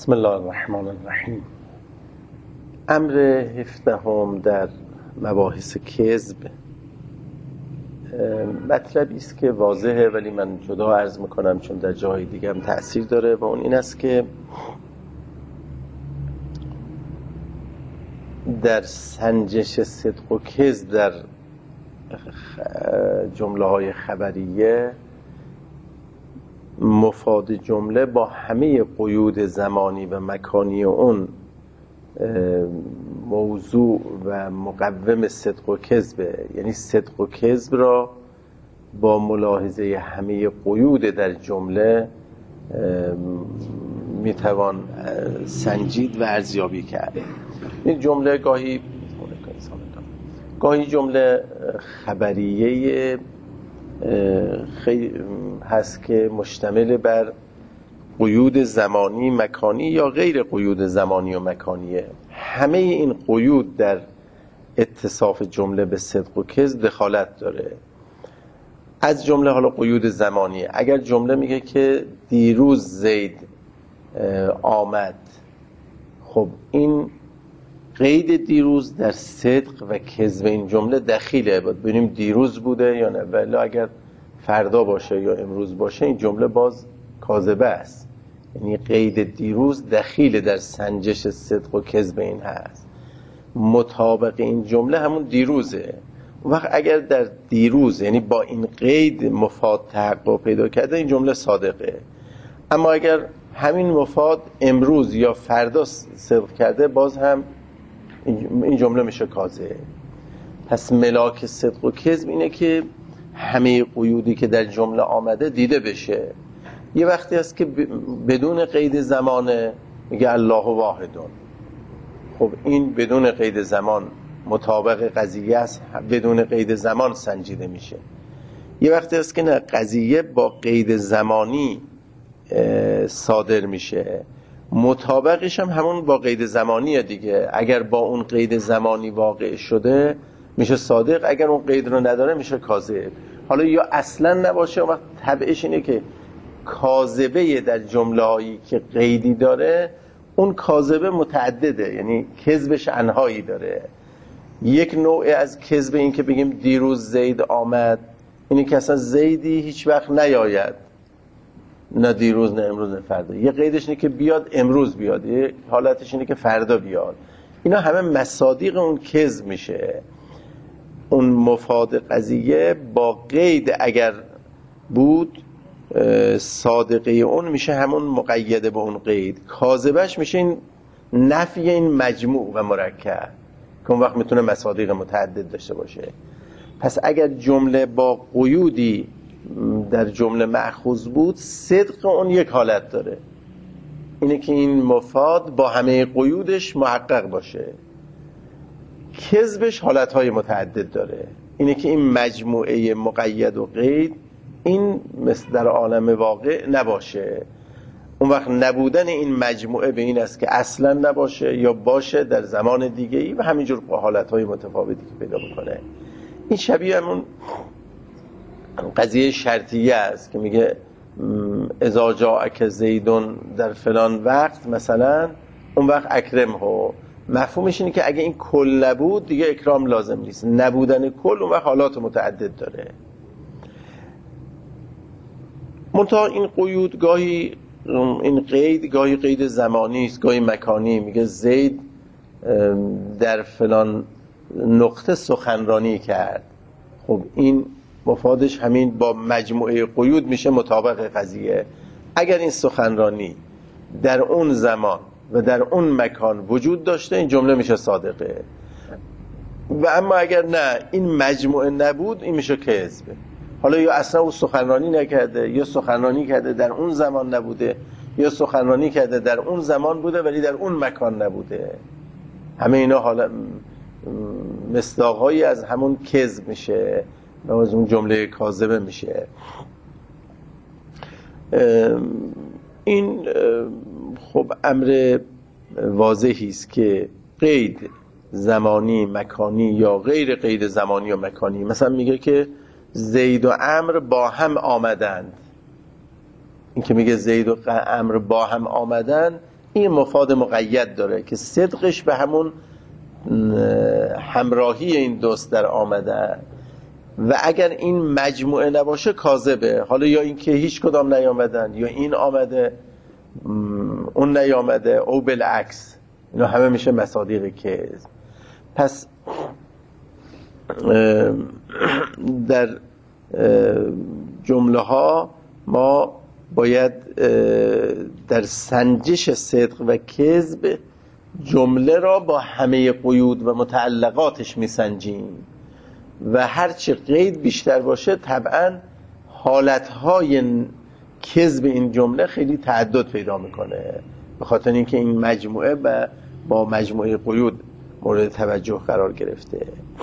بسم الله الرحمن الرحیم. امر 17 در مباحث کذب مطلبی است که واضحه، ولی من جدا عرض میکنم چون در جای دیگه هم تأثیر داره، و اون این است که در سنجش صدق و کذب در جمله های خبریه مفاد جمله با همه قیود زمانی و مکانی اون موضوع و مقوم صدق و کذب، یعنی صدق و کذب را با ملاحظه همه قیود در جمله میتوان سنجید و ارزیابی کرد. این جمله گاهی جمله خبریه هست که مشتمل بر قیود زمانی مکانی یا غیر قیود زمانی و مکانیه. همه این قیود در اتصاف جمله به صدق و کذب دخالت داره. از جمله حالا قیود زمانی، اگر جمله میگه که دیروز زید آمد، خب این قید دیروز در صدق و کذب این جمله دخیله، باید ببینیم دیروز بوده یا نه، ولی اگر فردا باشه یا امروز باشه این جمله باز کاذبه است. یعنی قید دیروز دخیله در سنجش صدق و کذب این هست، مطابق این جمله همون دیروزه. وقت اگر در دیروز یعنی با این قید مفاد تحقق پیدا کرده این جمله صادقه، اما اگر همین مفاد امروز یا فردا صدق کرده باز هم این جمله میشه کاذب. پس ملاک صدق و کذب اینه که همه قیودی که در جمله آمده دیده بشه. یه وقتی هست که بدون قید زمانه، میگه الله واحدون، خب این بدون قید زمان مطابق قضیه است، بدون قید زمان سنجیده میشه. یه وقتی هست که نه، قضیه با قید زمانی صادر میشه، مطابقش هم همون با قید زمانیه دیگه. اگر با اون قید زمانی واقع شده میشه صادق، اگر اون قید رو نداره میشه کاذب. حالا یا اصلا نباشه، وقت تبعش اینه که کاذبه در جمله هایی که قیدی داره اون کاذبه متعدده، یعنی کذبش انهایی داره. یک نوع از کذب این که بگیم دیروز زید آمد، اینه که اصلا زیدی هیچ وقت نیاید، نه دیروز نه امروز نه فردا. یه قیدش اینه که بیاد امروز بیاد، یه حالتش اینه که فردا بیاد. اینا همه مصادیق اون کذب میشه. اون مفاد قضیه با قید اگر بود صادقه اون میشه همون مقیده با اون قید، کاذبش میشه این نفی این مجموع و مرکب که اون وقت میتونه مصادیق متعدد داشته باشه. پس اگر جمله با قیودی در جمله مأخوذ بود، صدق اون یک حالت داره، اینه که این مفاد با همه قیودش محقق باشه. کذبش حالتهای متعدد داره، اینه که این مجموعه مقید و قید این مثل در عالم واقع نباشه. اون وقت نبودن این مجموعه به این است که اصلا نباشه یا باشه در زمان دیگه‌ای و همینجور با حالتهای متفاوتی که پیدا میکنه. این شبیه همون قضیه شرطیه است که میگه اذا جاءک زیدون در فلان وقت مثلا، اون وقت اکرمه. مفهومش اینه که اگه این کل نبود دیگه اکرام لازم نیست. نبودن کل اون وقت حالات متعدد داره. منتها این قیود گاهی این قید گاهی قید زمانی است، گاهی مکانی. میگه زید در فلان نقطه سخنرانی کرد، خب این مفادش همین با مجموعه قیود میشه مطابق قضیه. اگر این سخنرانی در اون زمان و در اون مکان وجود داشته این جمله میشه صادقه. و اما اگر نه این مجموعه نبود این میشه کذب. حالا یا اصلا اون سخنرانی نکرده، یا سخنرانی کرده در اون زمان نبوده، یا سخنرانی کرده در اون زمان بوده ولی در اون مکان نبوده. همه اینا حالا مصداق‌هایی از همون کذب میشه و از اون جمله کاذبه میشه. این خب امر واضحی است که قید زمانی مکانی یا غیر قید زمانی و مکانی، مثلا میگه که زید و عمرو با هم آمدند. این که میگه زید و عمرو با هم آمدند این مفاد مقید داره که صدقش به همون همراهی این دوست در آمدن، و اگر این مجموعه نباشه کاذبه. حالا یا این که هیچ کدام نیامدن، یا این آمده اون نیامده، او بالعکس، اینا همه میشه مصادیق کذب. پس در جمله ها ما باید در سنجش صدق و کذب جمله را با همه قیود و متعلقاتش میسنجیم، و هرچی قید بیشتر باشه طبعا حالتهای کذب این جمله خیلی تعدد پیدا میکنه، به خاطر اینکه این مجموعه با مجموعه قیود مورد توجه قرار گرفته.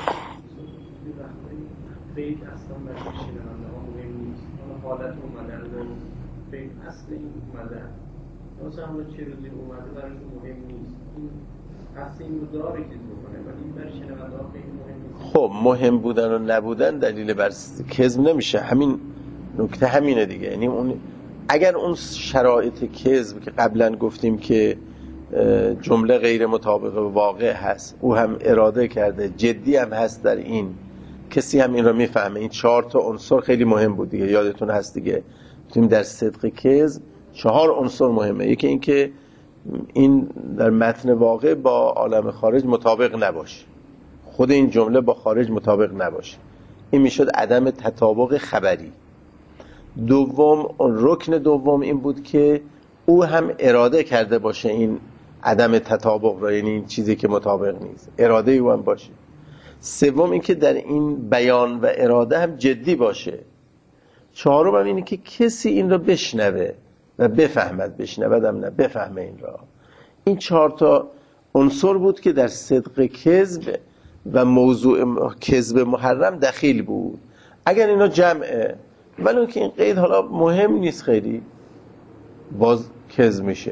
قید اصلا برای شنونده ها مهم نیست، حالت اومدن رو قید اصل این اومدن مثلا همه چه روزی اومده برایشون مهم نیست، این اصل این رو داره که بکنه، ولی این برای شنونده ها خیلی مهم نیست. خب مهم بودن و نبودن دلیل بر کذب نمیشه، همین نکته همینه دیگه. یعنی اگر اون شرایط کذب که قبلا گفتیم که جمله غیر مطابق واقع هست، او هم اراده کرده، جدی هم هست در این، کسی هم این رو میفهمه، این 4 تا عنصر خیلی مهم بود دیگه، یادتون هست دیگه گفتیم در صدق کذب 4 عنصر مهمه. یکی این که این در متن واقع با عالم خارج مطابق نباشه، خود این جمله با خارج مطابق نباشه، این میشد عدم تطابق خبری. دوم، رکن دوم این بود که او هم اراده کرده باشه این عدم تطابق را، یعنی این چیزی که مطابق نیست اراده او هم باشه. سوم این که در این بیان و اراده هم جدی باشه. چهارم هم اینه که کسی این را بشنوه و بفهمد، بشنودم نه بفهمه این را. این 4 تا عنصر بود که در صدق کذب و موضوع کذب محرم دخیل بود. اگر اینا جمعه، ولی که این قید حالا مهم نیست خیلی، باز کذب میشه.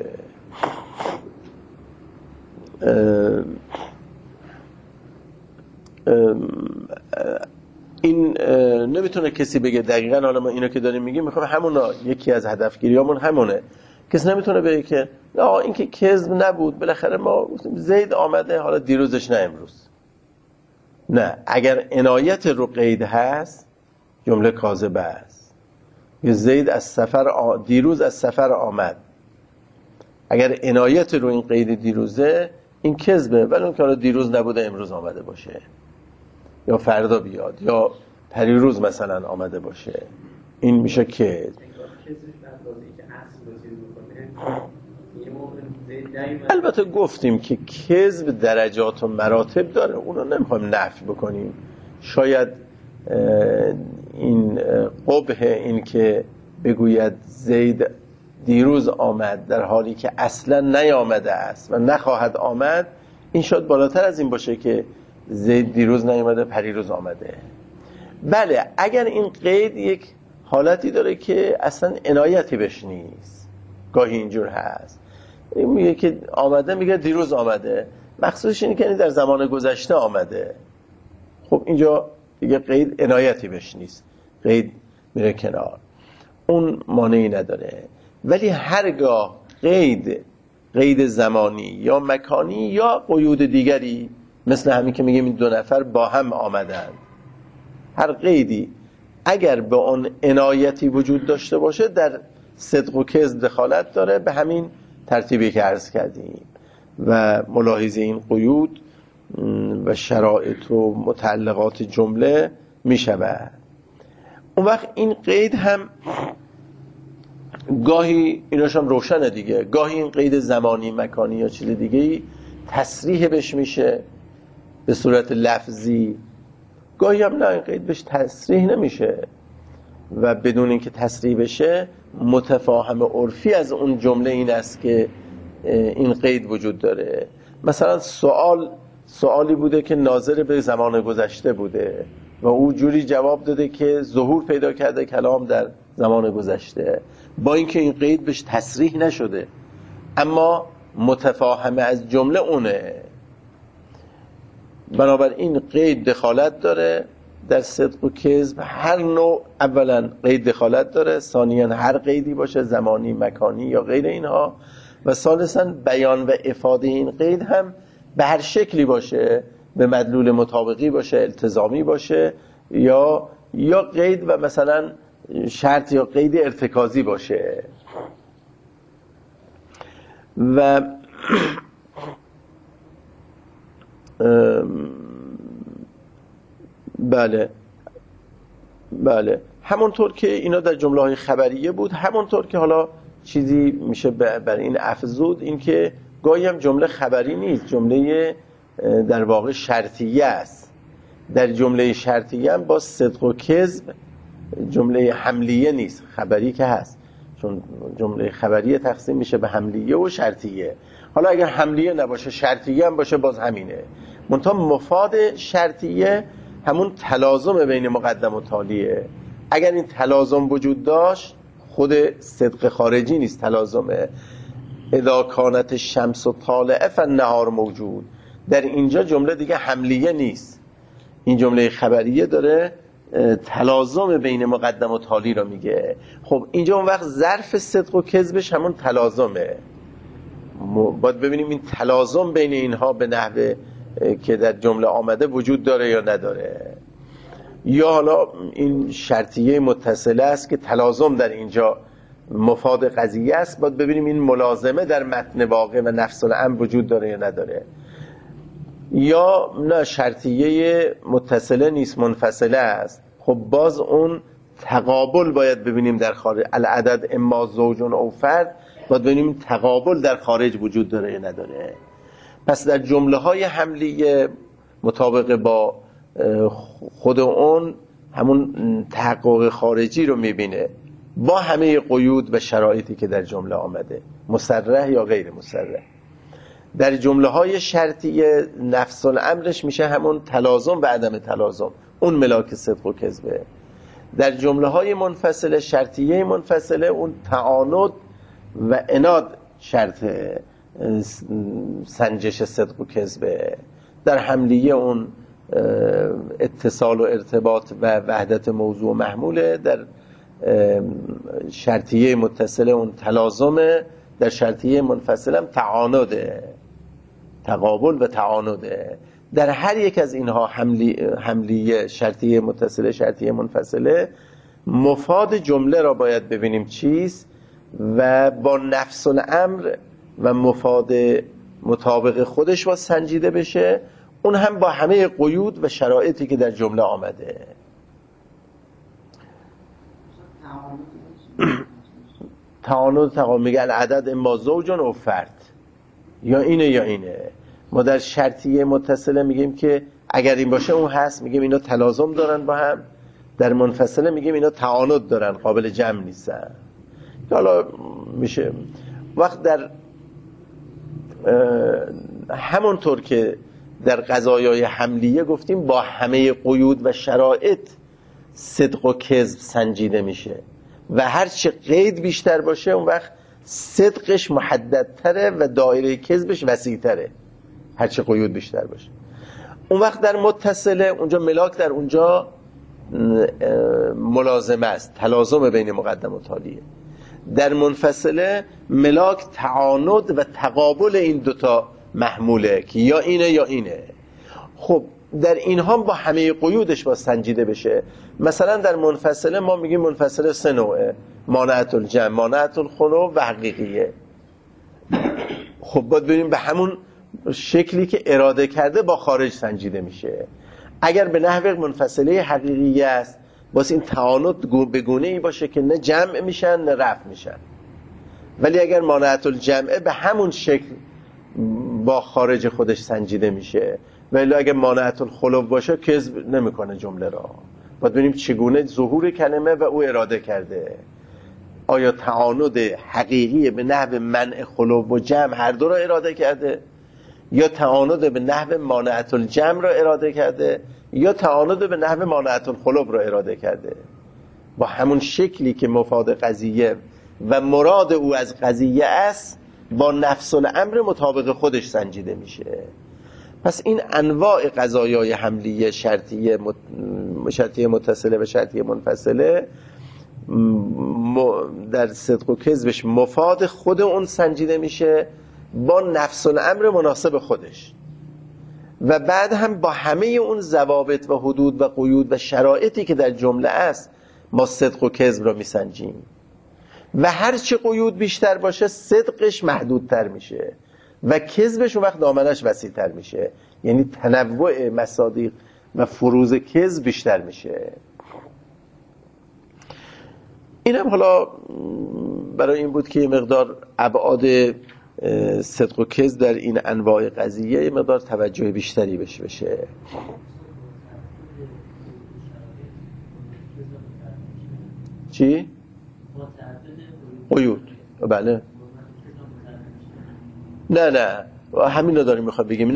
این نمیتونه کسی بگه دقیقاً حالا ما اینو که داریم میگیم میخوام همونا، یکی از هدفگیریامون همونه. کسی نمیتونه بگه که این که کذب نبود، بالاخره ما گفتیم زید آمده، حالا دیروزش نه امروز. نه، اگر عنایت رو قید هست جمله کاذبه است. زید از سفر دیروز از سفر آمد، اگر عنایت رو این قید دیروزه این کذبه، ولی اون که حالا دیروز نبوده امروز آمده باشه، یا فردا بیاد، یا پریروز مثلا آمده باشه، این میشه کذب. البته گفتیم که کذب درجات و مراتب داره، اونو نمیخوایم نفی بکنیم. شاید این قبح این که بگوید زید دیروز آمد در حالی که اصلا نیامده است و نخواهد آمد، این شاید بالاتر از این باشه که زید دیروز نیامده پریروز آمده. بله، اگر این قید یک حالتی داره که اصلا عنایتی بهش نیست، گاهی اینجور هست، میگه که آمده، میگه دیروز آمده، مخصوصش اینه که در زمان گذشته آمده. خب اینجا دیگه قید عنایتی بهش نیست، قید میره کنار، اون مانعی نداره. ولی هرگاه قید زمانی یا مکانی یا قیود دیگری، مثل همین که میگیم این 2 نفر با هم آمدن، هر قیدی اگر به اون عنایتی وجود داشته باشه در صدق و کذب دخالت داره، به همین ترتیبی که عرض کردیم. و ملاحظه این قیود و شرایط و متعلقات جمله میشود. اون وقت این قید هم گاهی ایناش هم روشنه دیگه، گاهی این قید زمانی مکانی یا چیز دیگه تصریح بهش میشه به صورت لفظی، گاهی هم نه، این قید بهش تصریح نمیشه و بدون اینکه تصریح بشه متفاهم عرفی از اون جمله این است که این قید وجود داره. مثلا سوالی بوده که ناظر به زمان گذشته بوده و او جوری جواب داده که ظهور پیدا کرده کلام در زمان گذشته، با اینکه این قید بهش تصریح نشده، اما متفاهم از جمله اونه. بنابراین قید دخالت داره در صدق و کذب. هر نوع اولا قید دخالت داره، ثانیاً هر قیدی باشه، زمانی، مکانی یا غیر اینها، و ثالثا بیان و افاده این قید هم به هر شکلی باشه، به مدلول مطابقی باشه، التزامی باشه، یا قید و مثلا شرط یا قید ارتکازی باشه. و بله همونطور که اینا در جمله های خبریه بود، همونطور که حالا چیزی میشه بر این افزود، این که گاهی هم جمله خبری نیست، جمله در واقع شرطیه است. در جمله شرطیه هم با صدق و کذب جمله حملیه نیست، خبری که هست، چون جمله خبریه تقسیم میشه به حملیه و شرطیه. حالا اگر حملیه نباشه شرطیه هم باشه باز همینه. منتها مفاد شرطیه همون تلازم بین مقدم و تالیه. اگر این تلازم وجود داشت خود صدق خارجی نیست، تلازمه. اذا کانت الشمس طالعه فالنهار موجود. در اینجا جمله دیگه حملیه نیست، این جمله خبریه داره تلازم بین مقدم و تالی رو میگه. خب اینجا اون وقت ظرف صدق و کذبش همون تلازمه. باید ببینیم این تلازم بین اینها به نحوه که در جمله آمده وجود داره یا نداره، یا حالا این شرطیه متصله است که تلازم در اینجا مفاد قضیه است. باید ببینیم این ملازمه در متن واقع و نفس الامر وجود داره یا نداره، یا نه شرطیه متصله نیست، منفصله است. خب باز اون تقابل باید ببینیم در خارج. العدد اما زوج او فرد، باید ببینیم تقابل در خارج وجود داره یا نداره. پس در جمله های حملیه مطابق با خود اون همون تحقق خارجی رو میبینه با همه قیود و شرایطی که در جمله آمده، مصرح یا غیر مصرح. در جمله های شرطیه نفس الامرش میشه همون تلازم و عدم تلازم، اون ملاک صدق و کذبه. در جمله های منفصله شرطیه منفصله اون تعاند و عناد شرط سنجش صدق و کذبه. در حملیه اون اتصال و ارتباط و وحدت موضوع و محموله. در شرطیه متصله اون تلازمه. در شرطیه منفصله هم تعانده، تقابل و تعانده. در هر یک از اینها حملیه، شرطیه متصله، شرطیه منفصله، مفاد جمله را باید ببینیم چیست و با نفس الامر و مفاد مطابق خودش با سنجیده بشه، اون هم با همه قیود و شرایطی که در جمله آمده. تعاند میگه العدد اما زوج او فرد، یا اینه یا اینه. ما در شرطیه متصله میگیم که اگر این باشه اون هست، میگیم اینا تلازم دارن با هم. در منفصله میگیم اینا تعاند دارن، قابل جمع نیستن. حالا میشه وقت در همونطور که در قضایای حملیه گفتیم با همه قیود و شرایط صدق و کذب سنجیده میشه و هر چه قید بیشتر باشه اون وقت صدقش محددتره و دایره کذبش وسیعتره، هر چه قیود بیشتر باشه. اون وقت در متصله اونجا ملاک در اونجا ملازمه است، تلازم بین مقدم و تالیه. در منفصله ملاک تعاند و تقابل این دوتا محموله که یا اینه یا اینه. خب در اینها با همه قیودش با سنجیده بشه. مثلا در منفصله ما میگیم منفصله سه نوعه: مانعت الجمع، مانعت الخلو و حقیقیه. خب باید ببینیم به همون شکلی که اراده کرده با خارج سنجیده میشه. اگر به نحو منفصله حقیقیه است واسه این تعاند به گونه ای باشه که نه جمع میشن نه رفع میشن. ولی اگر مانعت الجمع به همون شکل با خارج خودش سنجیده میشه، ولی اگر مانعت الخلو باشه کذب نمیکنه جمله را. باید ببینیم چگونه ظهور کلمه و او اراده کرده. آیا تعاند حقیقی به نحو منع خلو و جمع هر دو را اراده کرده، یا تعاند به نحو مانعت الجمع را اراده کرده، یا تعاند به نحو مانعت الخلو را اراده کرده. با همون شکلی که مفاد قضیه و مراد او از قضیه است با نفس الامر مطابق خودش سنجیده میشه. پس این انواع قضایای حملیه، شرطیه متصله و شرطیه منفصله در صدق و کذبش مفاد خود اون سنجیده میشه با نفس الامر مناسب خودش، و بعد هم با همه اون ضوابط و حدود و قیود و شرایطی که در جمله است ما صدق و کذب را میسنجیم، و هرچی قیود بیشتر باشه صدقش محدودتر میشه و کذبش اون وقت دامنش وسیع‌تر میشه، یعنی تنوع مصادیق و فروز کذب بیشتر میشه. اینم حالا برای این بود که یه مقدار ابعاد صدق و کذب در این انواع قضیه یه مقدار توجه بیشتری بشه. چی؟ قیود. بله. نه همین رو داریم میخوام بگیم.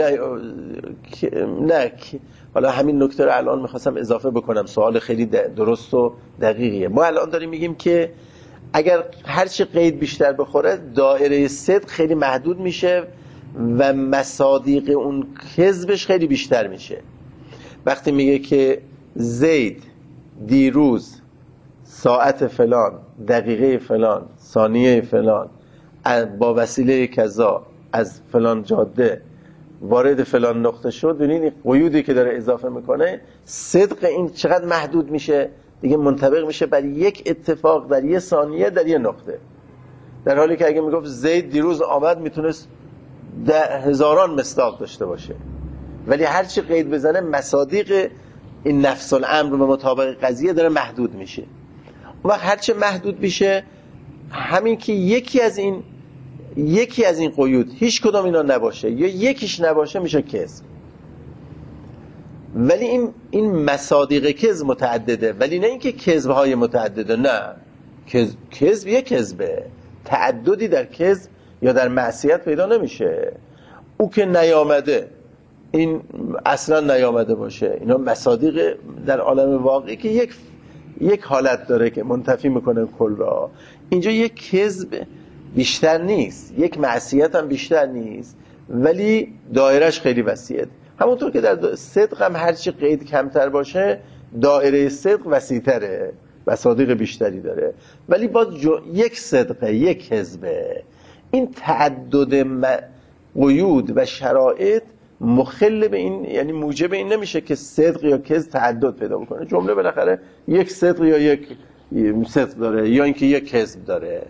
نه حالا همین نکته رو الان میخواستم اضافه بکنم، سوال خیلی درست و دقیقیه. ما الان داریم میگیم که اگر هرچی قید بیشتر بخوره دایره صدق خیلی محدود میشه و مصادیق اون کذبش خیلی بیشتر میشه. وقتی میگه که زید دیروز ساعت فلان، دقیقه فلان، ثانیه فلان با وسیله کذا از فلان جاده وارد فلان نقطه شد، ببینید این قیودی که داره اضافه میکنه صدق این چقدر محدود میشه دیگه، منطبق میشه بر یک اتفاق در یک ثانیه در یک نقطه، در حالی که اگه میگفت زید دیروز آمد میتونست 10,000 مصداق داشته باشه، ولی هرچی قید بزنه مصادیق این نفس الامر و مطابق قضیه داره محدود میشه. اون وقت هرچی محدود میشه همین که یکی از این قیود هیچ کدام اینا نباشه یا یکیش نباشه میشه کذب. ولی این مصادیق کذب متعدده، ولی نه اینکه کذب‌های متعدده، نه، کذب یک کذبه، تعددی در کذب یا در معصیت پیدا نمیشه. او که نیامده، این اصلا نیامده باشه، اینا مصادیق در عالم واقعی که یک حالت داره که منتفی میکنه کل را. اینجا یک کذب بیشتر نیست، یک معصیت هم بیشتر نیست، ولی دایرش خیلی وسیعه. همونطور که در صدق هم هرچی قید کمتر باشه دایره صدق وسیع‌تره، مصادیق بیشتری داره، ولی باز یک صدقه، یک کذبه. این تعدد قیود و شرایط مخل به این، یعنی موجب این نمیشه که صدق یا کذب تعدد پیدا بکنه. جمله بالاخره یک صدق یا یک صدق داره یا اینکه یک کذب داره.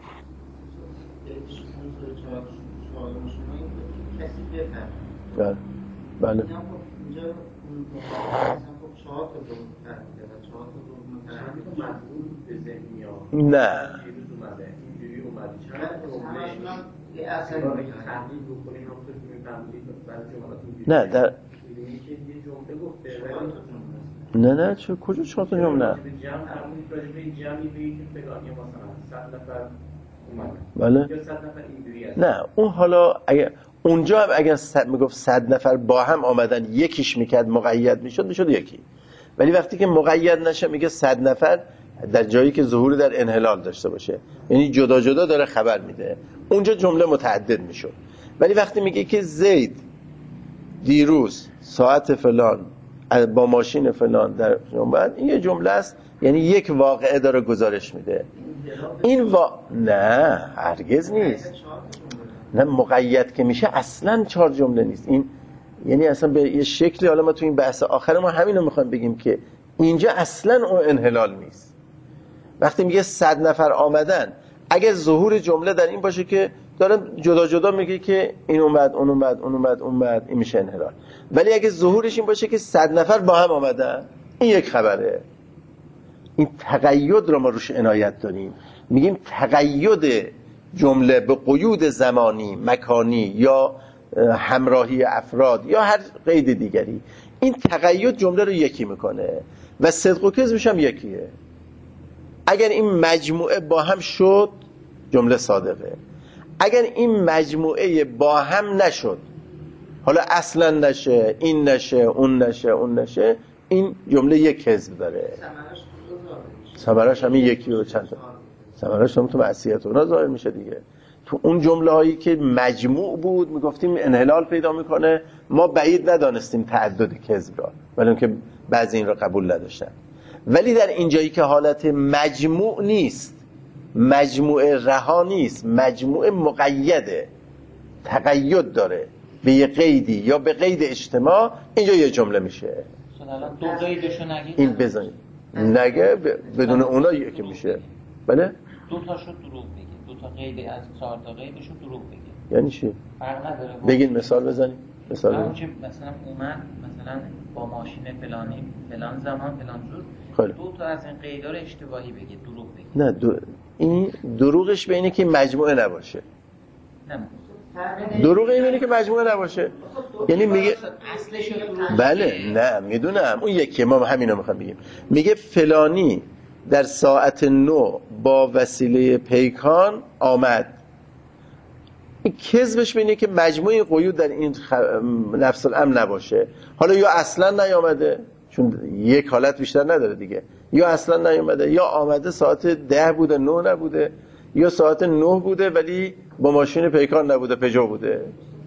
بله. نه. نه در نه چه کجا 4 تا جمله؟ بله. نه اون حالا اونجا هم اگر میگفت 100 نفر با هم آمدن یکیش میکرد مقید میشد یکی، ولی وقتی که مقید نشه میگه 100 نفر در جایی که ظهور در انحلال داشته باشه، یعنی جدا جدا داره خبر میده، اونجا جمله متعدد میشد. ولی وقتی میگه که زید دیروز ساعت فلان با ماشین فلان در جنبت، این یه جمله است، یعنی یک واقعه داره گزارش میده. این نه هرگز نیست. نه مقید که میشه اصلا 4 جمله نیست. این یعنی اصلا به یه شکلی، حالا ما تو این بحث آخر ما همینو میخوایم بگیم که اینجا اصلا اون انحلال نیست. وقتی میگه 100 نفر آمدن، اگه ظهور جمله در این باشه که داره جدا جدا میگه که این اومد اون اومد اون اومد اون اومد، این میشه انحلال. ولی اگه ظهورش این باشه که 100 نفر با هم آمدن، این یک خبره. این تقید رو ما روش عنایت داریم، میگیم تقید جمله به قیود زمانی، مکانی یا همراهی افراد یا هر قید دیگری، این تقید جمله رو یکی میکنه و صدق و کذبش هم یکیه. اگر این مجموعه با هم شد جمله صادقه، اگر این مجموعه با هم نشد، حالا اصلا نشه، این نشه، اون نشه، اون نشه، این جمله یک کذب داره. ثمرش همین یکی و چند تا ثمرش هم تو معصیت اونا ظاهر میشه دیگه. تو اون جمله هایی که مجموع بود میگفتیم انحلال پیدا میکنه، ما بعید ندانستیم تعدد کذب را، ولی اون که بعضی این را قبول نداشتن. ولی در اینجایی که حالت مجموع نیست، مجموع رها نیست، مجموع مقیده، تقید داره به یه قیدی یا به قید اجتماع، اینجا یه جمله میشه. الان دو قیدشو نگید این بزنید نگه بدون اونا یکی میشه. بله دو تاشو دروغ بگید، دو تا قید از 4 تا قیدشو دروغ بگید. یعنی چی؟ فرق نداره. بگین مثال بزنید. مثال اون که مثلا اومد مثلا با ماشین فلانی فلان زمان فلان جور، خیلی. دو تا از این قیدا رو اشتباهی بگید، دروغ بگید. نه این دروغش به اینه که مجموعه نباشه. دروغ اینه که مجموعه نباشه، یعنی میگه بله نه میدونم اون یکی، ما همینو میخوام بگیم. میگه فلانی در ساعت 9 با وسیله پیکان آمد. این کذبش بینه که مجموعه قیود در این نفس الامر نباشه. حالا یا اصلا نیامده، چون یک حالت بیشتر نداره دیگه، یا اصلا نیامده یا آمده ساعت 10 بوده 9 نبوده، یا ساعت 9 بوده ولی با ماشین پیکان نبوده پژو بوده.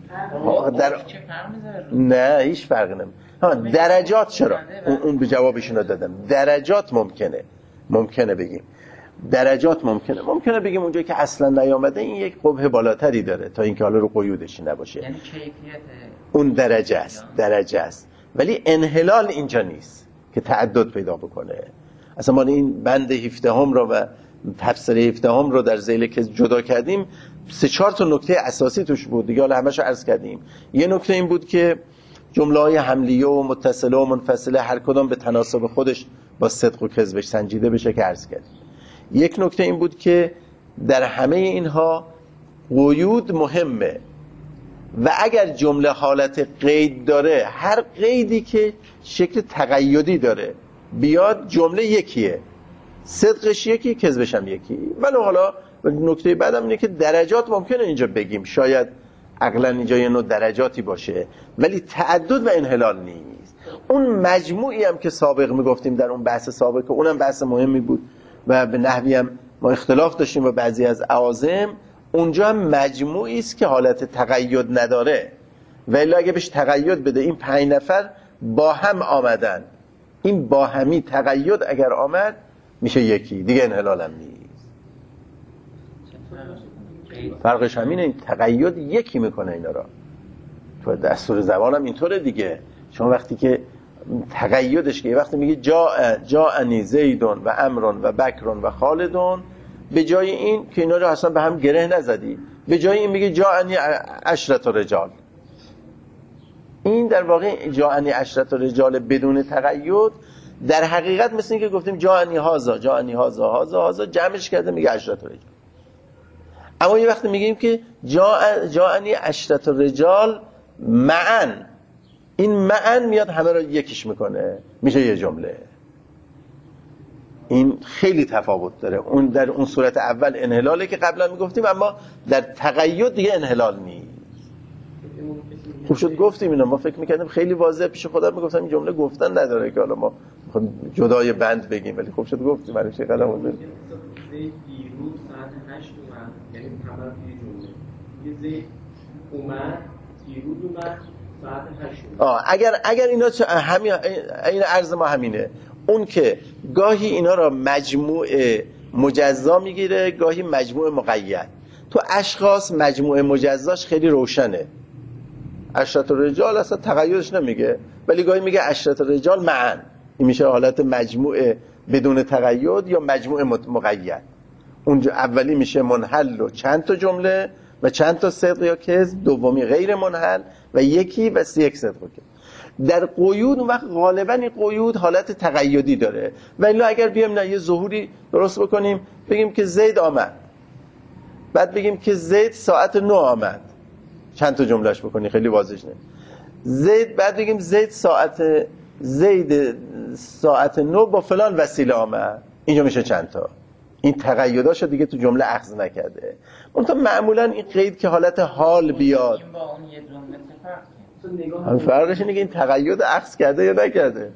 نه هیچ فرقی نمیکنه. درجات چرا؟ اون به جوابشون رو دادم. درجات ممکنه بگیم درجات ممکنه بگیم اونجایی که اصلا نیامده این یک قبح بالاتری داره تا اینکه حالا رو قیودشی نباشه، یعنی کیفیت اون درجه است ولی انحلال اینجا نیست که تعدد پیدا بکنه. اصلا ما این بند 17 رو و تفسیر 17 رو در ذیل که جدا کردیم 3-4 تا نکته اساسی توش بود دیگه، حالا همه‌شو عرض کردیم. یه نکته این بود که جمله‌های حملیه و متصله و منفصله هر کدام به تناسب خودش با صدق و کذبش سنجیده بشه که عرض کردیم. یک نکته این بود که در همه اینها قیود مهمه و اگر جمله حالت قید داره، هر قیدی که شکل تقیدی داره بیاد جمله یکیه، صدقش یکی، کذبش هم یکی. ولی حالا نکته بعدم اینه که درجات ممکنه اینجا بگیم، شاید عقلا اینجا یه نوع درجاتی باشه ولی تعدد و انحلال نیست. اون مجموعی هم که سابق میگفتیم در اون بحث سابق که اونم بحث مهمی بود و به نحوی هم ما اختلاف داشتیم و بعضی از اعاظم، اونجا هم مجموعی است که حالت تقید نداره ولی اگه بهش تقید بده، این 5 نفر با هم آمدن، این با همی تقید اگر آمد میشه یکی دیگه، انحلال هم نیست. فرقش همینه، این تقید یکی میکنه اینا را. تو دستور زبان هم اینطوره دیگه. شما وقتی که تقیدش که وقتی میگه جاءنی زیدون و عمرون و بکرون و خالدون، به جای این که اینا رو اصلا به هم گره نزدی، به جای این میگه جاءنی 10 رجال. این در واقع جاءنی 10 رجال بدون تقید در حقیقت مثل این که گفتیم جاءنی هازا جمعش کرده میگه 10 رجال. اما یه وقتی میگیم که جاءنی 10 رجال معن، این معن میاد همه رو یکیش میکنه میشه یه جمله. این خیلی تفاوت داره. اون در اون صورت اول انحلاله که قبلا میگفتیم، اما در تقید دیگه انحلال نیست. خوب شد گفتیم اینا، ما فکر میکردیم خیلی واضح پیش خدا میگفتم این جمله گفتن نداره که حالا ما جدای بند بگیم، ولی خوب شد گفتیم برای چه قدم بود. دیروز ساعت 8 اومد، یعنی خبر توی جمله یه زید اومد، دیروز اومد ساعت 8 اگر اینا همین این عرض ما همینه، اون که گاهی اینا را مجموع مجزا میگیره، گاهی مجموع مقید. تو اشخاص مجموع مجزاش خیلی روشنه، 10 رجال اصلا تقیدش نمیگه، ولی گاهی میگه 10 رجال معن، این میشه حالت مجموع بدون تقید یا مجموع مقید. اونجا اولی میشه منحل و چند تا جمله و چند تا صدق یا کذب، دومی غیر منحل و یکی و یک صدق و کذب. در قیود اون وقت غالبا این قیود حالت تقیدی داره. ولی اگر بیام نه یه ظهوری درست بکنیم، بگیم که زید آمد، بعد بگیم که زید ساعت 9 آمد، چند تا جملهش بکنی خیلی واضح نه. زید، بعد بگیم زید ساعت 9 با فلان وسیله آمد، اینجا میشه چند تا. این تقیداشو دیگه تو جمله اخذ نکرده. منتها معمولا این قید که حالت حال بیاد، با اون یه جمله هم فرقش اینه که این تقید اخذ کرده یا نکرده.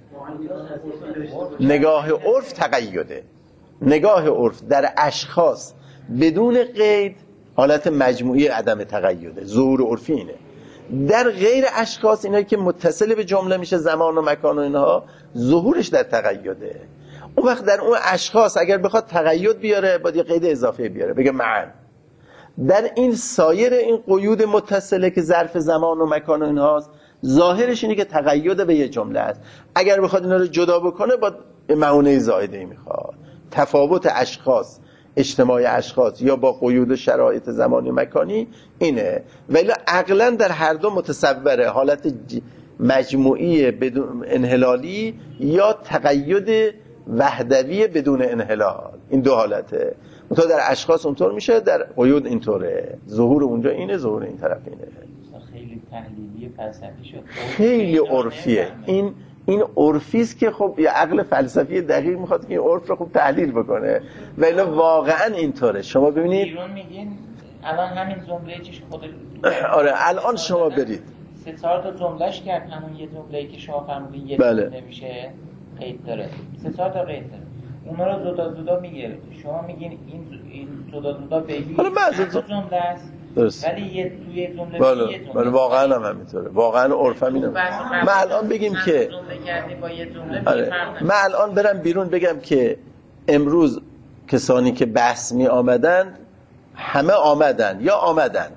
نگاه عرف تقیده، نگاه عرف در اشخاص بدون قید حالت مجموعی عدم تقیده، ظهور عرفی اینه. در غیر اشخاص، اینایی که متصل به جمله میشه زمان و مکان و اینها، ظهورش در تقیده. اون وقت در اون اشخاص اگر بخواد تقید بیاره باید یه قید اضافه بیاره، بگه معا. در این سایر این قیود متصله که ظرف زمان و مکان و اینهاست، ظاهرش اینه که تقید به یه جمله است. اگر بخواد اینا رو جدا بکنه با معونه زائده میخواد. تفاوت اشخاص، اجتماع اشخاص یا با قیود شرایط زمانی و مکانی اینه. ولی عقلا در هر دو متصوره حالت مجموعی بدون انحلالی یا تقید وحدوی بدون انحلال. این دو حالته. منتها در اشخاص اونطور میشه، در قیود اینطوره. ظهور اونجا اینه، ظهور این طرف اینه. خیلی تحلیلی فلسفی شد، خیلی عرفیه. این عرفی است که خب یه عقل فلسفی دقیق میخواد که این عرف رو خوب تحلیل بکنه. ولی واقعا اینطوره. شما ببینید بیرون میگین الان همین جمله چیش خود آره الان شما برید 3-4 تا جملهش کرد، همون یه جمله‌ای که شما فرمودین یه بله. جمله میشه قید داره، 3-4 تا قید داره، اونا رو جدا میگیره. شما میگین این جدا بگی حالا بعضی جمله است درست. ولی یه توی جمله بله. یه جمله. بله واقعا هم همینطوره. واقعا عرفم اینه. ما الان بگیم که جمله کردی با یه جمله آره. من الان برم بیرون بگم که امروز کسانی که بحث می آمدن همه آمدن یا آمدن،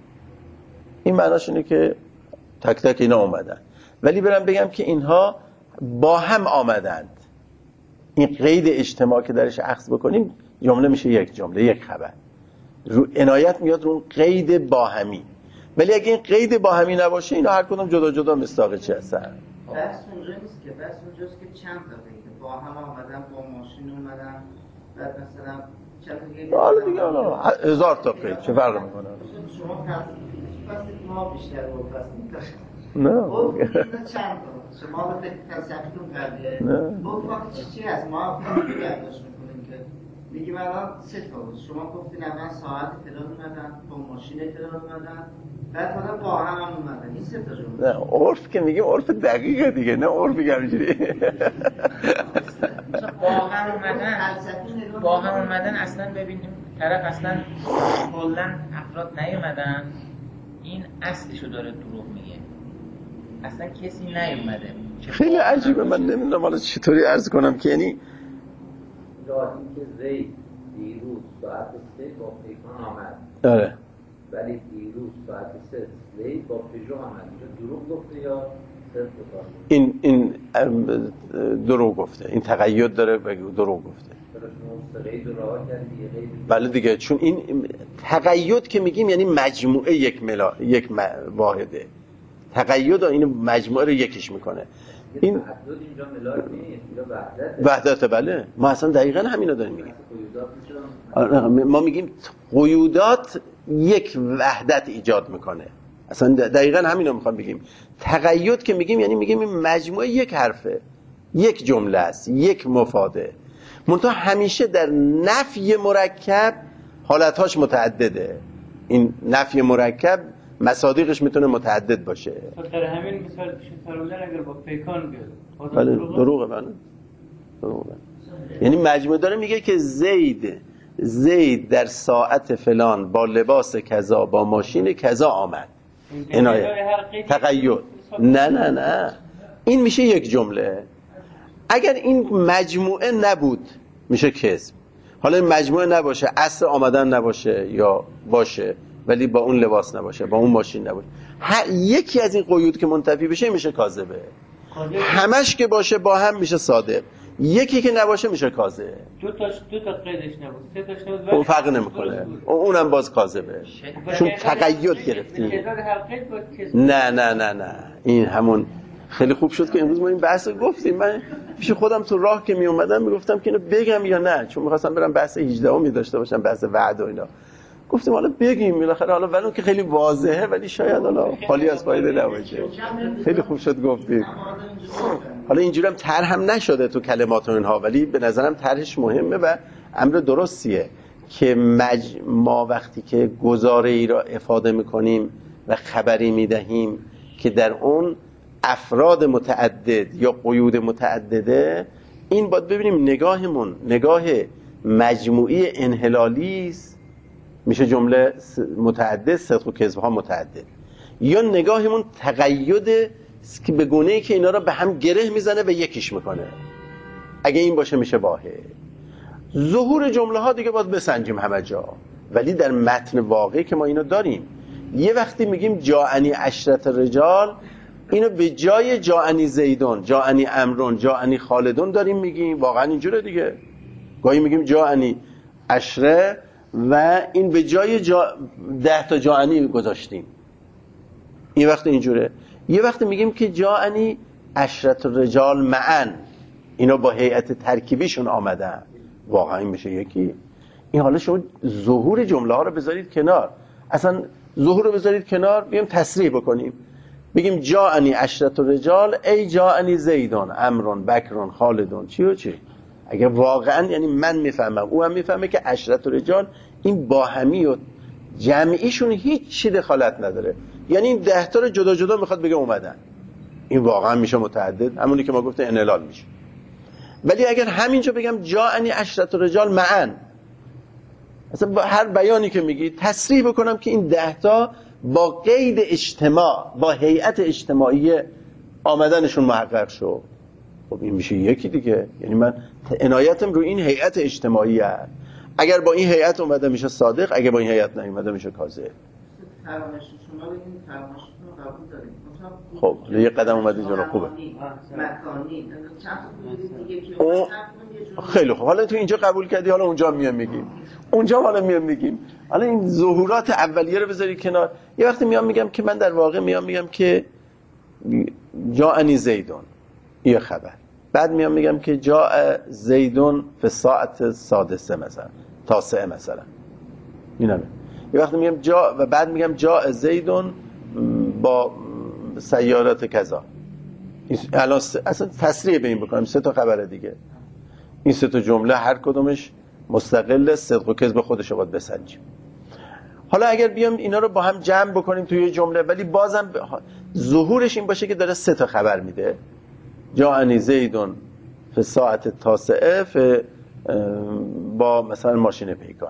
این معناش اینه که تک تک اینا آمدن. ولی برم بگم که اینها با هم آمدند، این قید اجتماع که درش اخذ بکنیم جمله میشه یک جمله، یک خبر. رو عنایت میاد رو اون قید باهمی. ولی اگه این قید باهمی نباشه اینا هر کدوم جدا جدا مستاق چه هستن. بحث اونجا نیست که، بحث اونجاست که چند تا قید با هم آمدن، با ماشین اومدن، بعد مثلا چند دیگه حالا دیگه حالا 1000 تا قید چه فرق میکنه؟ شما پس ما بیشتر رو پس می‌کنید. نه خب اینا چند تا شما به فلسفتون کردید. خب وقت چی هست ما خیلی برداشت می‌کنیم که میگیم الان 3 تا بود. شما گفتین اول ساعت فلان اومدن، با ماشین فلان اومدن، بعد حالا با هم اومدن. این 3 تا جمله. نه عرف که میگیم عرف دقیقه دیگه، نه عرف میگم اینجوری. با هم اومدن اصلا ببینیم طرف اصلا کلا افراد نیومدن، این اصلشو داره دروغ میگه، اصلا کسی نیومده. خیلی عجیبه. من نمیدونم حالا چطوری عرض کنم که یعنی داریم که زید دیروز ساعت 3 با پیکان آمد. آره. ولی دیروز ساعت 3 زید با پژو آمد. اینجا دروغ گفته یا صدق گفته؟ این دروغ گفته. این تقید داره بگو دروغ گفته. بله دیگه، چون این تقید که میگیم یعنی مجموعه یک واحده. تقید این مجموعه رو یکیش میکنه. این اینجا ملاک نیست، وحدت. بله ما اصلا دقیقاً همینا داریم میگیم. ما میگیم قیودات یک وحدت ایجاد میکنه. اصلا دقیقاً همینا میخوام بگیم. تقید که میگیم یعنی میگیم این مجموعه یک حرفه، یک جمله است، یک مفاده. منتها همیشه در نفی مرکب حالتهاش متعدده. این نفی مرکب مصادیقش میتونه متعدد باشه. در همین مثال شتارولر اگر با پیکان بیاد بله دروغه. بله دروغه. یعنی مجموعه داره میگه که زید در ساعت فلان با لباس کذا با ماشین کذا آمد. عنایت تقید. نه این میشه یک جمله. اگر این مجموعه نبود میشه کذب. حالا این مجموعه نباشه، اصل آمدن نباشه یا باشه ولی با اون لباس نباشه، با اون ماشین نباشه، یکی از این قیود که منتفی بشه میشه کاذبه. همش که باشه با هم میشه صادق، یکی که نباشه میشه کاذب. دو تا قیدش نبود، 3 تاش نبود، اون فرق نمیکنه، اونم باز کاذبه چون تقید گرفتیم. نه این همون. خیلی خوب شد که امروز ما این بحث رو گفتیم. من پیش خودم تو راه که می اومدم میگفتم که اینو بگم یا نه، چون می‌خواستم برم بحث 18 داشته باشم، بحث وعد و اینا. گفتم حالا بگیم بالاخره، حالا ولو که خیلی واضحه ولی شاید حالا خالی از فایده نباشه. خیلی خوب شد گفتید. حالا اینجوری هم طرح هم نشده تو کلمات و اینها، ولی به نظرم طرحش مهمه و امر درستیه که ما وقتی که گزاره ای را افاده میکنیم و خبری میدهیم که در اون افراد متعدد یا قیود متعدده، این باید ببینیم نگاهمون نگاه مجموعی انحلالی است، میشه جمله متعدد، صدق و کذب ها متعدد، یا نگاهمون تقید که به گونه‌ای که اینا را به هم گره میزنه و یکیش میکنه. اگه این باشه میشه واحد. ظهور جمله ها دیگه باید بسنجیم همه جا، ولی در متن واقعی که ما اینو داریم. یه وقتی میگیم جاءنی عشرة رجال، اینو به جای جاءنی زیدون، جاءنی عمرون، جاءنی خالدون داریم میگیم، واقعا اینجوره دیگه. گاهی میگیم جاءنی عشره و این به جای 10 تا جاءنی گذاشتیم، این وقت اینجوره. یه وقتی میگیم که جاءنی عشرة رجال معا، اینا با هیئت ترکیبیشون آمدن، واقعا این میشه یکی. این حالا شما ظهور جمله ها رو بذارید کنار، اصلا ظهور رو بذارید کنار، بیایم تصریح بکنیم، بگیم جاءنی عشرة رجال ای جاءنی زیدون عمرون بکرون خالدون، چی و چی. اگر واقعا یعنی من میفهمم او هم میفهمه که عشرة رجال این باهمی و جمعیشون هیچ چی دخالت نداره، یعنی این 10 تا رو جدا جدا میخواد بگه اومدن، این واقعا میشه متعدد، همونی که ما گفتیم انحلال میشه. ولی اگر همینجا بگم جاءنی عشرة رجال معا، مثلا با هر بیانی که میگی تصریح بکنم که این 10 تا با قید اجتماع، با هیئت اجتماعی آمدنشون محقق شد، خب این میشه یکی دیگه. یعنی من عنایتم رو این هیئت اجتماعی هست. اگر با این هیئت اومده میشه صادق، اگر با این هیئت نیومده میشه کاذب. شما بگین فرمایشتون رو قبول داریم. خب یه قدم اومدی جلو، خوبه. مکانی چند تا دیگه که خیلی خوب، حالا تو اینجا قبول کردی، حالا اونجا میام میگیم، اونجا حالا میام میگیم. حالا این ظهورات اولیه رو بذاری کنار. یه وقتی میام میگم که من در واقع میگم که جاءنی زیدون، یه خبر. بعد میام میگم که جاء زیدون فی الساعة السادسه مثلا، تاسعه مثلا، اینه. یه وقتی میگم جا و بعد میگم جاء زیدون با سیارات کذا. الان اصلا تصریح به این بکنم 3 تا خبر دیگه، این 3 تا جمله هر کدومش مستقل صدق و کذب خودش رو باید بسنجیم. حالا اگر بیام اینا رو با هم جمع بکنیم توی جمله، ولی بازم ظهورش این باشه که داره 3 تا خبر میده، جاءنی زیدون فی الساعة التاسعه با مثلا ماشین پیکان،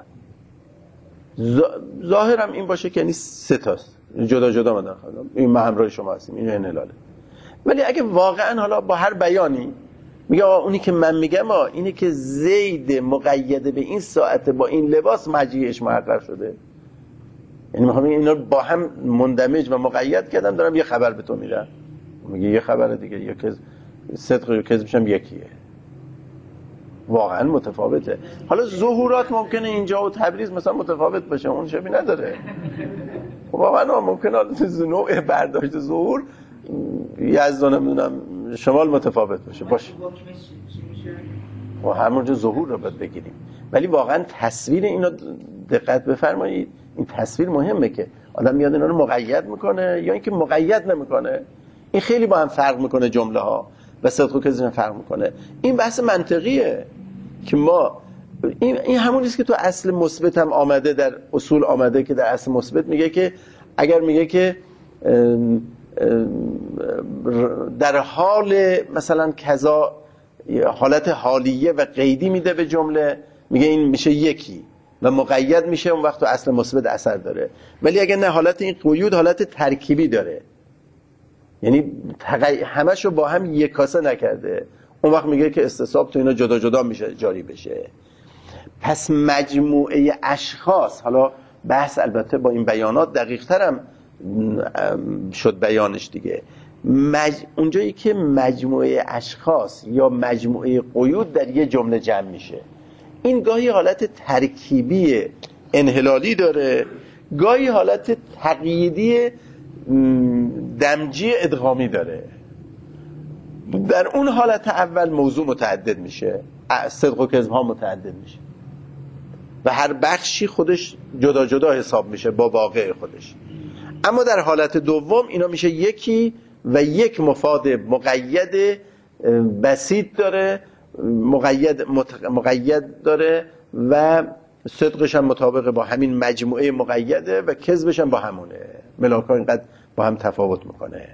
ظاهرم این باشه که یعنی 3 تاست جدا جدا من داخلم، این ما همراه شما هستیم، این انحلاله. ولی اگه واقعا حالا با هر بیانی میگه اونی که من میگم اینه که زید مقید به این ساعت با این لباس مجیعش محقق شده، یعنی میخوام اینا با هم مندمج و مقید کردم، دارم یه خبر به تو میدم، میگه یه خبر دیگه، یا که صدق و کذبش هم یکیه، واقعا متفاوته. حالا ظهورات ممکنه اینجا و تبریز مثلا متفاوت باشه، اون شبیه نداره. خب واقعا ممکنه نوع برداشت ظهور یزد و نمیدونم شمال متفاوت باشه. و همونجا ظهور رو باید بگیریم. ولی واقعا تصویر اینو دقت بفرمایید، این تصویر مهمه که آدم میاد اینا رو مقید میکنه یا اینکه مقید نمیکنه. این خیلی با هم فرق میکنه، جمله ها و صدق و کذب فرق میکنه. این بحث منطقیه که ما این همون است که تو اصل مثبت هم آمده، در اصول آمده که در اصل مثبت میگه که اگر میگه که در حال مثلا کذا، حالت حالیه و قیدی میده به جمله، میگه این میشه یکی و مقید میشه، اون وقت تو اصل مثبت اثر داره. ولی اگر نه، حالت این قیود حالت ترکیبی داره، یعنی همشو با هم یک کاسه نکرده، اون وقت میگه که استصحاب تو اینا جدا جدا میشه جاری بشه. پس مجموعه اشخاص، حالا بحث البته با این بیانات دقیق ترم شد بیانش دیگه، اونجایی که مجموعه اشخاص یا مجموعه قیود در یه جمله جمع میشه، این گاهی حالت ترکیبی انحلالی داره، گاهی حالت تقییدی دمجی ادغامی داره. در اون حالت اول موضوع متعدد میشه، صدق و کذب ها متعدد میشه و هر بخشی خودش جدا جدا حساب میشه با واقع خودش. اما در حالت دوم اینا میشه یکی و یک مفاد مقید بسیط داره، مقید داره و صدقش هم مطابق با همین مجموعه مقیده و کذبش هم با همونه. ملاکا اینقدر با هم تفاوت میکنه.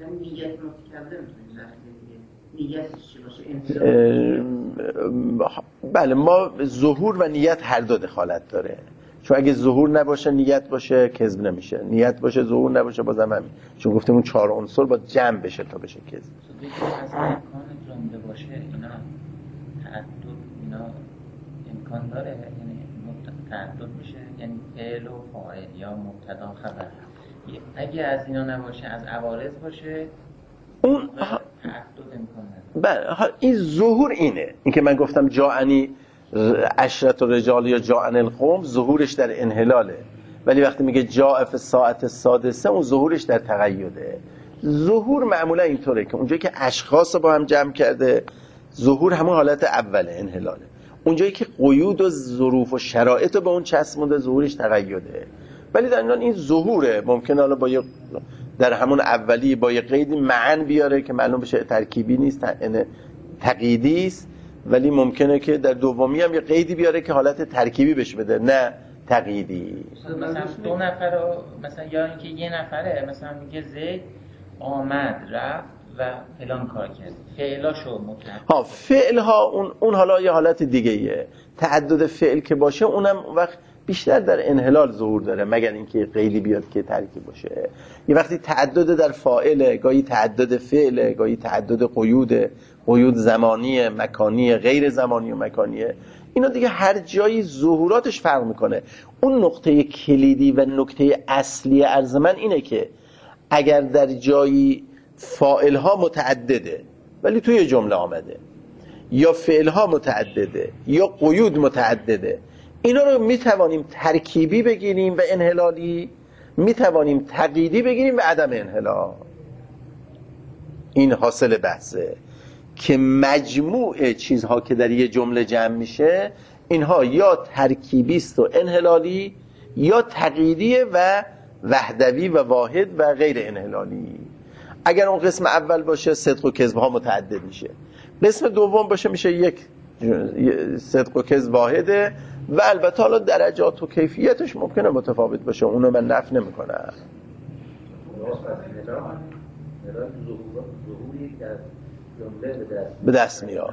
بله، ما ظهور و نیت هر دو دخالت داره، چون اگه ظهور نباشه نیت باشه کذب نمیشه، نیت باشه ظهور نباشه بازم همین، چون گفتیم اون 4 عنصر با جمع بشه تا بشه کذب. از امکان جمله باشه اینا تعدد اینا امکان داره، یعنی تعدد میشه، یعنی فعل و فاعل یا مبتدا خبر. اگه از اینا نباشه، از عوارض باشه، اون تعدد امکان نداره. بله، این ظهور این که من گفتم جاءنی عشرت رجال یا جاءنی القوم، ظهورش در انحلاله، ولی وقتی میگه جاء فی الساعة السادسه، اون ظهورش در تقیده. ظهور معمولا اینطوره که اونجایی که اشخاص با هم جمع کرده، ظهور همون حالت اوله، انحلاله. اونجایی که قیود و ظروف و شرایط رو به اون چسبونده، ظهورش تقیده. ولی در این ظهوره ممکنه حالا با در همون اولی با یه قید معن بیاره که معلوم بشه ترکیبی نیست، تقییدی است، ولی ممکنه که در دومی هم یه قیدی بیاره که حالت ترکیبی بهش بده، نه تقییدی. مثلا دو نفر رو، مثلا یا اینکه یه نفره مثلا میگه زید آمد رفت و فلان کار کرد، فعلاشو مطلق. فعلها اون حالا یه حالت دیگه ایه. تعدد فعل که باشه اونم وقت بیشتر در انحلال ظهور داره، مگر اینکه قیلی بیاد که ترکیب باشه. یه وقتی تعدد در فاعله، گاهی تعدد فعله، گاهی تعدد قیود زمانی، مکانی، غیر زمانی و مکانیه. اینا دیگه هر جایی ظهوراتش فرق میکنه. اون نقطه کلیدی و نکته اصلی عرض من اینه که اگر در جایی فاعلها متعدده ولی توی جمله آمده، یا فعلها متعدده یا قیود متعدده، اینا رو میتوانیم ترکیبی بگیریم و انحلالی، میتوانیم تقییدی بگیریم و عدم انحلال. این حاصل بحثه که مجموع چیزها که در یه جمله جمع میشه، اینها یا ترکیبی است و انحلالی، یا تقییدی و وحدوی و واحد و غیر انحلالی. اگر اون قسم اول باشه صدق و کذب ها متعدد میشه، قسم دوم باشه میشه یک صدق و کذب واحده، و البته حالا درجات و کیفیتش ممکنه متفاوت باشه، اونو من نفی نمی‌کنم. ظهوری که از جمله به دست میاد.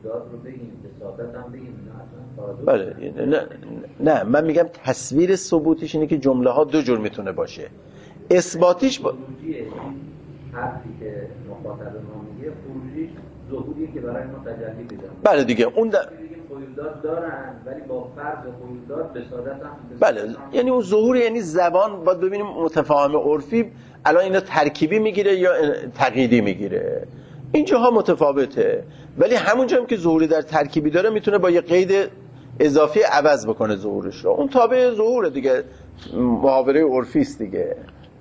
بله، نه من میگم تصویر ثبوتیش اینه که جمله ها دو جور میتونه باشه. اثباتیش حرفی که مخاطب ما میگه خروجیش ظهوریه که برای ما تجلی بده. بله دیگه اون قیودات دارن ولی با فرض قیودات بسادت هم. بله، یعنی اون ظهور یعنی زبان باید ببینیم متفاهم عرفی الان اینا ترکیبی میگیره یا تقییدی میگیره. اینجاها متفاوته، ولی همونجا هم که ظهوری در ترکیبی داره میتونه با یه قید اضافی عوض بکنه ظهورش رو. اون تابع ظهوره دیگه، محاوره عرفی است دیگه.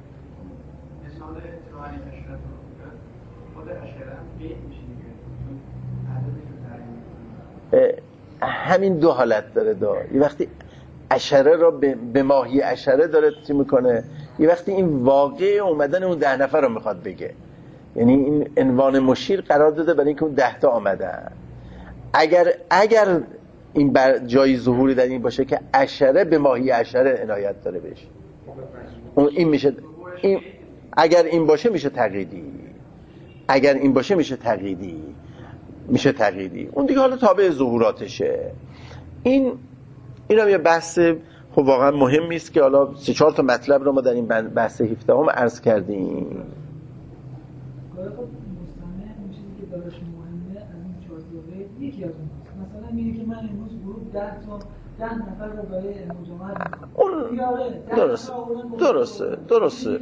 همین دو حالت داره. یه وقتی عشره را به ماهی عشره داره چی میکنه، یه وقتی این واقع اومدن اون 10 نفر رو میخواد بگه، یعنی این عنوان مشیر قرار داده برای اینکه اون 10 تا آمدن. اگر این جای ظهوری در این باشه که عشره به ماهی عشره عنایت داره بهش، اون این میشه اگر این باشه میشه تقییدی، اگر این باشه میشه تقییدی. اون دیگه حالا تابع ظهوراتشه. این هم یه بحث خب واقعا مهمی است که حالا 3-4 تا مطلب رو ما در این بحث 17 هم عرض کردیم. خب مستمع میشه که براش مهمه از این 4 تا یکی از اوناست. مثلا میگه که من امروز گروه 10 نفر رو برای مجامعه درسته.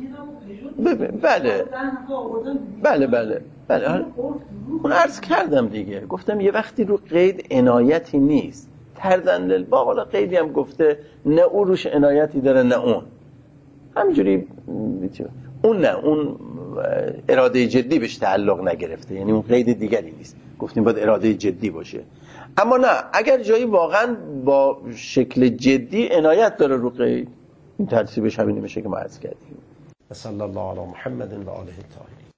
بله. اون عرض کردم دیگه، گفتم یه وقتی رو قید عنایتی نیست، تردن للباغ، حالا قیدی هم گفته نه اون روش عنایتی داره نه اون، همینجوری اون نه، اون اراده جدی بهش تعلق نگرفته، یعنی اون قید دیگری نیست، گفتیم باید اراده جدی باشه. اما نه، اگر جایی واقعا با شکل جدی عنایت داره رو قید، این ترتیبش همین میشه که ما عرض کردیم. صلی الله علی محمد و آله الطاهرین.